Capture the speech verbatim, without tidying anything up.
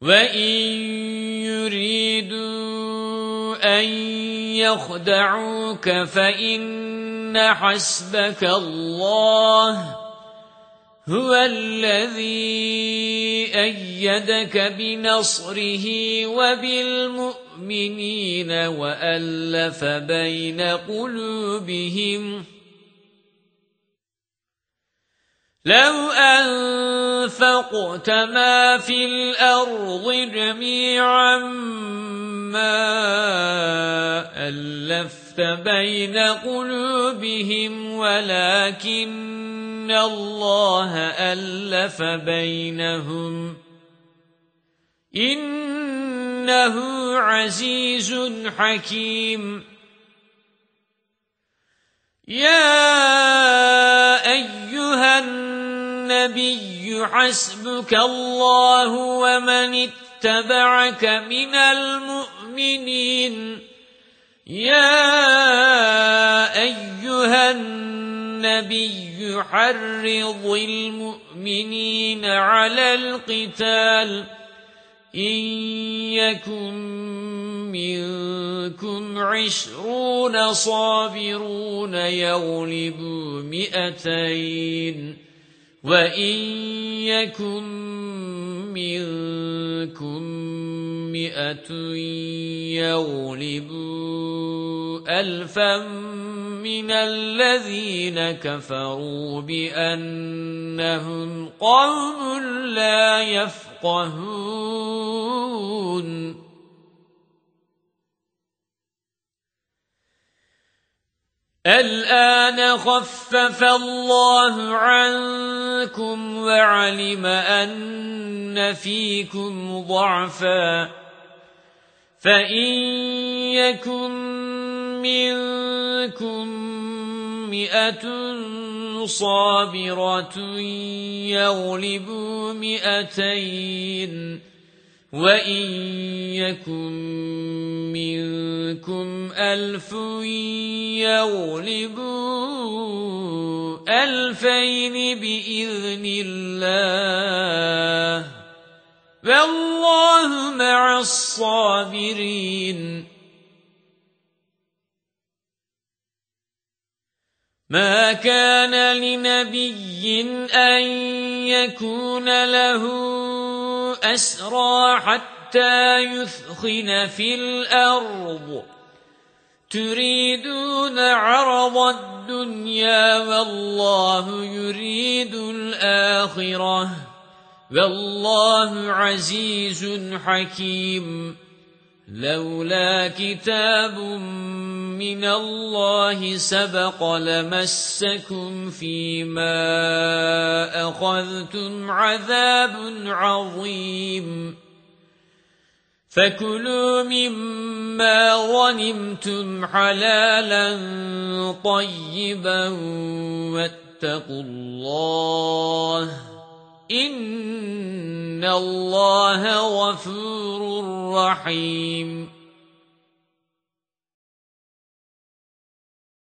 وَإِن يُرِيدُوا أَن يَخْدَعُوكَ فَإِنَّ حَسْبَكَ اللَّهُ هُوَ الَّذِي أَيَّدَكَ بِنَصْرِهِ وَبِالْمُؤْمِنِينَ وَأَلَّفَ بَيْنَ قُلُوبِهِمْ لَوْ أَنفَقْتَ مَا فِي الْأَرْضِ جَمِيعًا مَا أَلَّفْتَ بَيْنَ قُلُوبِهِمْ وَلَكِنَّ اللَّهَ أَلَّفَ بَيْنَهُمْ إِنَّهُ عَزِيزٌ حَكِيمٌ. يَا أَيُّهَا النَّبِيُّ حَسْبُكَ اللَّهُ وَمَنِ اتَّبَعَكَ مِنَ الْمُؤْمِنِينَ. يَا أَيُّهَا النَّبِيُّ حَرِّضِ الْمُؤْمِنِينَ عَلَى الْقِتَالِ إِن يَكُن مِّنكُمْ عِشْرُونَ صَابِرُونَ يَغْلِبُوا مِائَتَيْنِ وَإِن يَكُن مِّنكُم مِّائَةٌ يَغْلِبُوا أَلْفًا مِّنَ الَّذِينَ كَفَرُوا بِأَنَّهُمْ قَوْمٌ لَّا يَفْقَهُونَ. الْآنَ خَفَّفَ اللَّهُ عَنكُمْ وَعَلِمَ أَنَّ فِيكُمْ ضَعْفًا فَإِن يَكُن مِّنكُم مِّائَةٌ صَابِرَةٌ يَغْلِبُوا مِائَتَيْنِ وَإِن يَكُن مِّنكُمْ أَلْفٌ يَغْلِبُوا أَلْفَيْنِ بِإِذْنِ اللَّهِ وَاللَّهُ مَعَ الصَّابِرِينَ. مَا كَانَ لِنَبِيٍّ أَن يَكُونَ لَهُ أَسْرَىٰ حَتَّىٰ يُثْخِنَ فِي الْأَرْضِ تُرِيدُونَ عَرَضَ الدُّنْيَا وَاللَّهُ يُرِيدُ الْآخِرَةَ وَاللَّهُ عَزِيزٌ حَكِيمٌ. لولا كتاب من الله سبق لمسكم فيما أخذتم عذاب عظيم فكلوا مما غنمتم حلالا طيبا واتقوا الله إن الله غفور رحيم.